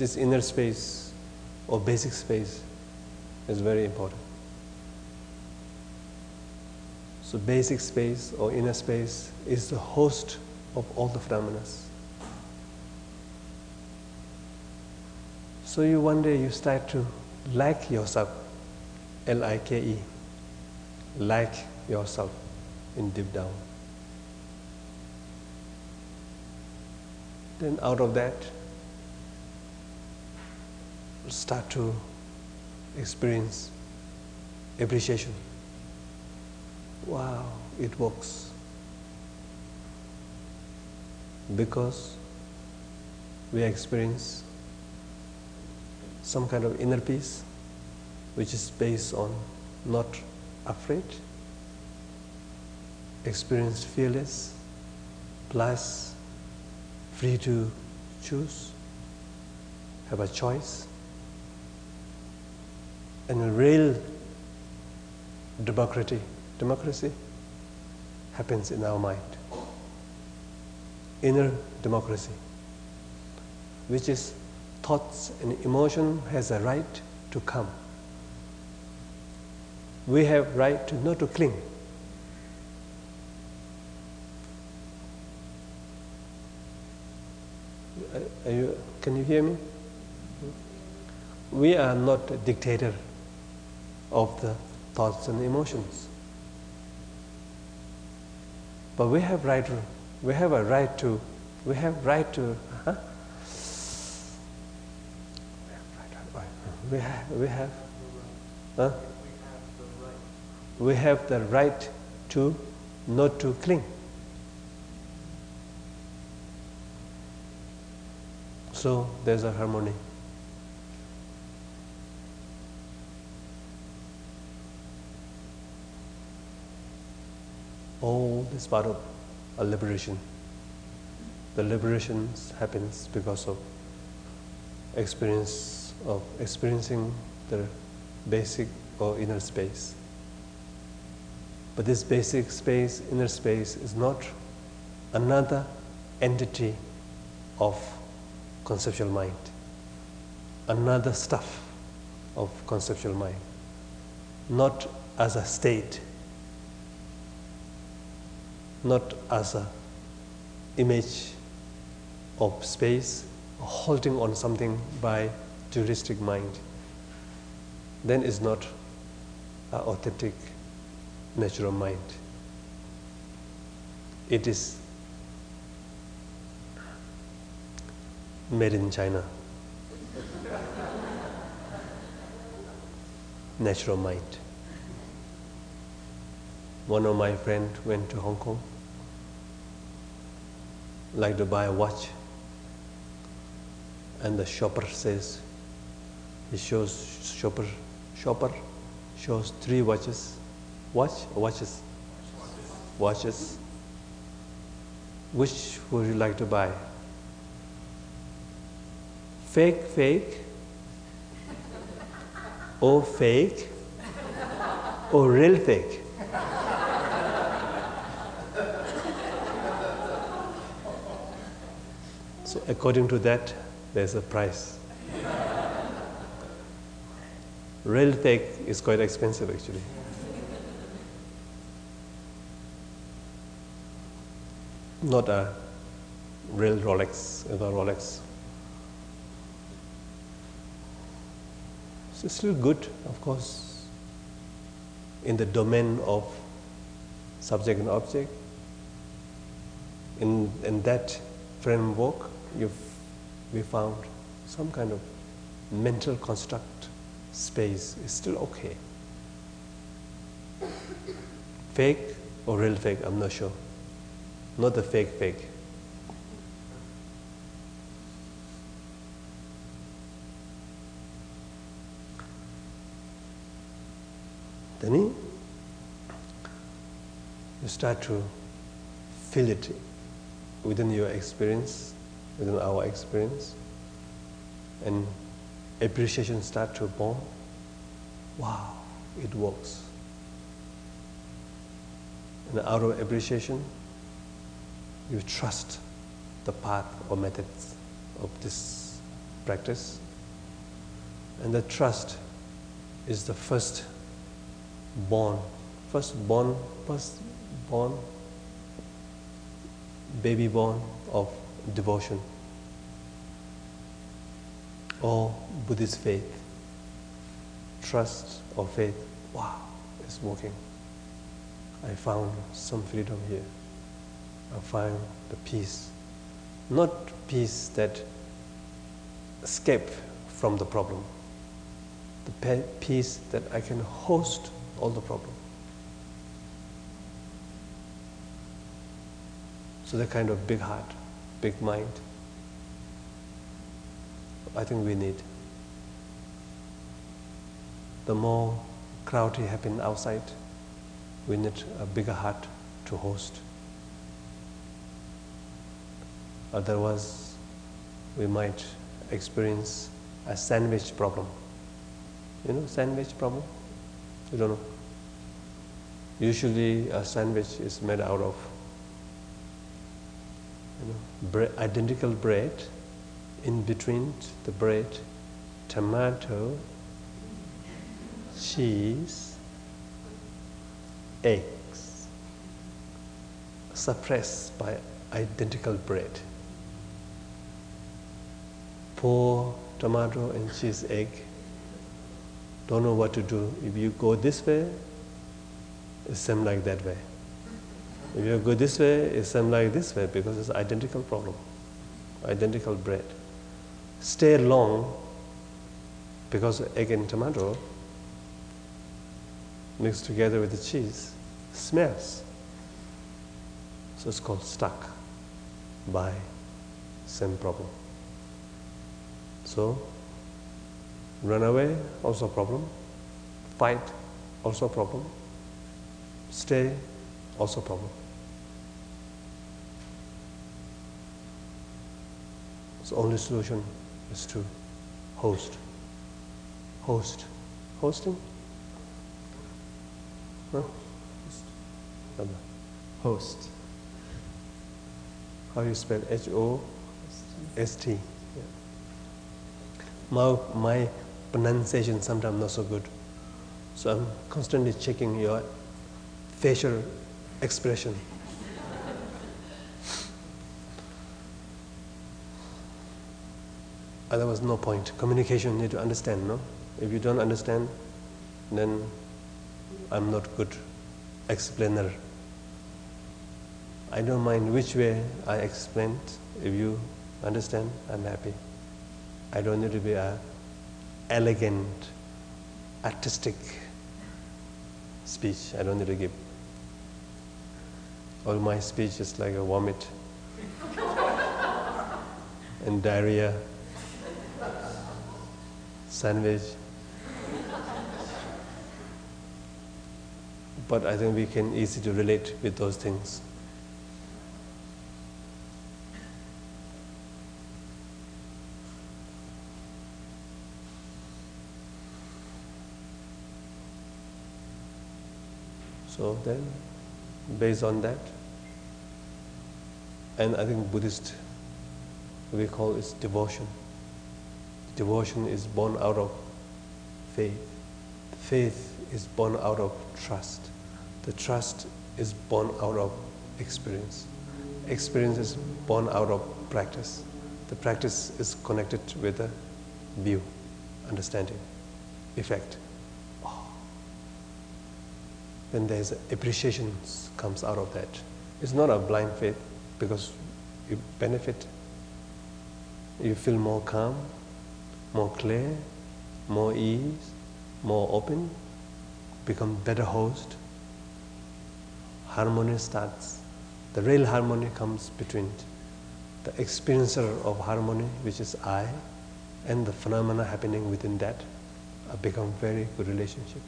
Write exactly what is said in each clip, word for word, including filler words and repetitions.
this inner space or basic space is very important. So basic space or inner space is the host of all the phenomena. So you one day you start to like yourself, L I K E, like yourself in deep down. Then out of that, start to experience appreciation. Wow, it works. Because we experience some kind of inner peace, which is based on not afraid, experience fearless, plus free to choose, have a choice, and a real democracy, democracy happens in our mind. Inner democracy, which is thoughts and emotion has a right to come. We have right to not to cling. Are you, can you hear me? We are not a dictator of the thoughts and emotions, but we have right. To, we have a right to. We have right to. Huh? We have. We have. Huh? We have the right to not to cling. So there's a harmony. All this part of a liberation. The liberation happens because of experience of experiencing the basic or inner space. But this basic space, inner space, is not another entity of conceptual mind, another stuff of conceptual mind, not as a state, not as a image of space, holding on something by dualistic mind. Then is not an authentic natural mind. It is made in China. Natural mind. One of my friends went to Hong Kong, like to buy a watch, and the shopper says, he shows, shopper, shopper shows three watches. Watch or watches? Watches. Which would you like to buy? Fake, fake, or fake, or real fake? So according to that, there's a price. Real fake is quite expensive actually. Not a real Rolex, ever Rolex. So it's still good, of course, in the domain of subject and object. In, in that framework, you've, we found some kind of mental construct space is still okay. Fake or real fake, I'm not sure. Not the fake fake. Then you start to feel it within your experience, within our experience, and appreciation start to born. Wow, it works. And out of appreciation, you trust the path or methods of this practice. And the trust is the first born, first born, first born, baby born of devotion or Buddhist faith. Trust or faith, wow, it's working. I found some freedom here. I found the peace. Not peace that escape from the problem. The peace that I can host all the problem. So that kind of big heart, big mind, I think we need. The more crowded happen outside, we need a bigger heart to host. Otherwise, we might experience a sandwich problem. You know sandwich problem? You don't know? Usually a sandwich is made out of you know, bread, identical bread, in between the bread, tomato, cheese, eggs, suppressed by identical bread. Pour tomato and cheese egg, don't know what to do. If you go this way, it's same like that way. If you go this way, it's same like this way because it's identical problem, identical bread. Stay long because egg and tomato mixed together with the cheese smells. So it's called stuck by same problem. So run away, also a problem. Fight, also a problem. Stay, also a problem. So only solution is to host. Host. Hosting? Huh? Host. How you spell H O S T? Yeah. My, my pronunciation sometimes not so good. So I'm constantly checking your facial expression. Otherwise, no point. Communication, you need to understand, no? If you don't understand, then I'm not good explainer. I don't mind which way I explain. If you understand, I'm happy. I don't need to be a elegant, artistic speech. I don't need to give. All my speech is like a vomit and diarrhea, sandwich. But I think we can easily to relate with those things. So then, based on that, and I think Buddhist, we call it devotion. Devotion is born out of faith. Faith is born out of trust. The trust is born out of experience. Experience is born out of practice. The practice is connected with a view, understanding, effect. Oh. Then there's appreciation comes out of that. It's not a blind faith because you benefit. You feel more calm, more clear, more ease, more open, become better host. Harmony starts. The real harmony comes between the experiencer of harmony, which is I, and the phenomena happening within that, uh, become very good relationship.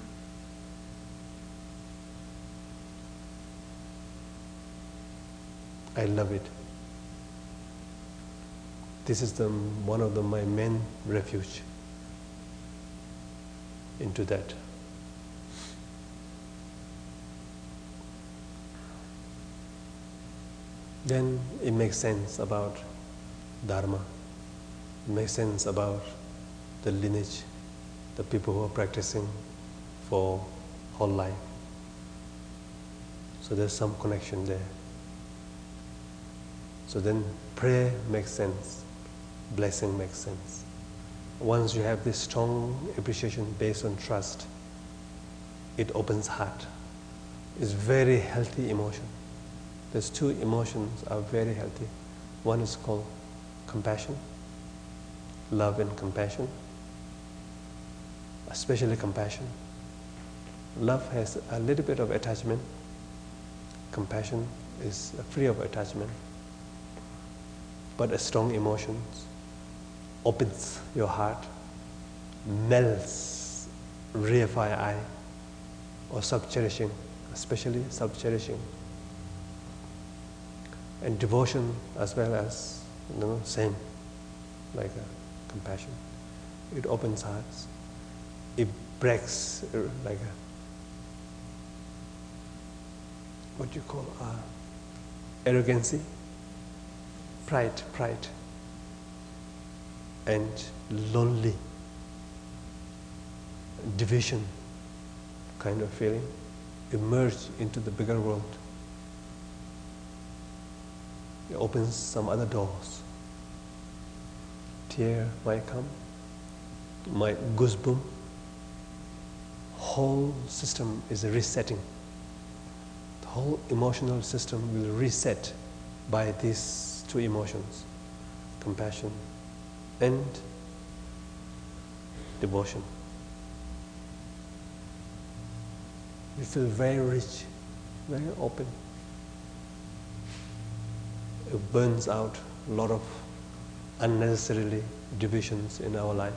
I love it. This is the, one of the, my main refuge into that. Then it makes sense about Dharma. make sense about the lineage, the people who are practicing for whole life. So there's some connection there. So then prayer makes sense, blessing makes sense. Once you have this strong appreciation based on trust, it opens heart. It's very healthy emotion. There's two emotions are very healthy. One is called compassion, love and compassion, especially compassion. Love has a little bit of attachment. Compassion is free of attachment. But a strong emotion opens your heart, melts reify eye, or sub-cherishing, especially sub-cherishing. And devotion as well as, you know, same, like a compassion. It opens hearts. It breaks uh, like a, what do you call, uh, arrogancy, pride, pride, and lonely, division kind of feeling, emerge into the bigger world. It opens some other doors. Tear might come, might goosebump. Whole system is resetting. The whole emotional system will reset by these two emotions, compassion and devotion. We feel very rich, very open. It burns out a lot of unnecessarily divisions in our life.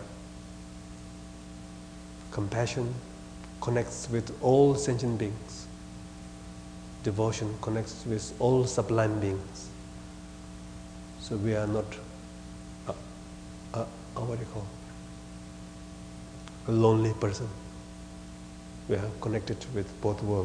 Compassion connects with all sentient beings. Devotion connects with all sublime beings. So we are not a, a, a what do you call, a lonely person. We are connected with both worlds.